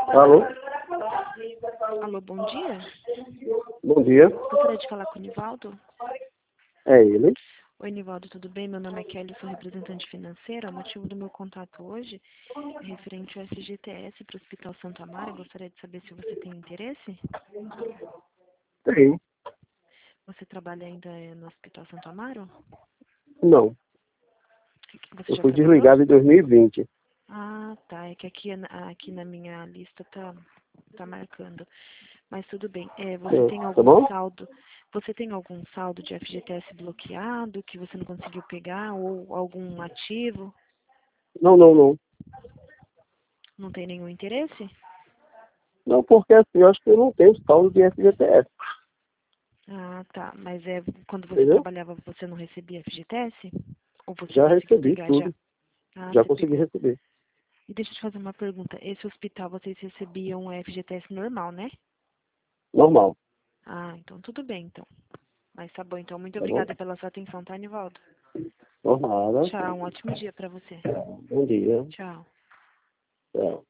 Alô? Alô, bom dia. Bom dia. Gostaria de falar com o Nivaldo. É ele? Oi, Nivaldo, tudo bem? Meu nome é Kelly, sou representante financeira. O motivo do meu contato hoje é referente ao FGTS para o Hospital Santo Amaro. Eu gostaria de saber se você tem interesse. Tem. Você trabalha ainda no Hospital Santo Amaro? Não. Você Eu já fui trabalhou? desligado em 2020. Ah, tá. É que aqui na minha lista tá marcando. Mas tudo bem. Você tem Tá algum bom? saldo? Você tem algum saldo de FGTS bloqueado que você não conseguiu pegar ou algum ativo? Não. Não tem nenhum interesse? Não, porque assim, eu acho que eu não tenho saldo de FGTS. Ah, tá. Mas quando você Entendeu? trabalhava, você não recebia FGTS? Ou você Já conseguiu recebi pegar já? tudo. Ah, Já você consegui pegou. receber. E deixa eu te fazer uma pergunta. Esse hospital vocês recebiam FGTS normal, né? Normal. Ah, então tudo bem, então. Mas tá bom, então. Muito Tá bom? obrigada pela sua atenção, tá, Nivaldo? Normal. Tchau, um ótimo dia pra você. Bom dia. Tchau. Tchau.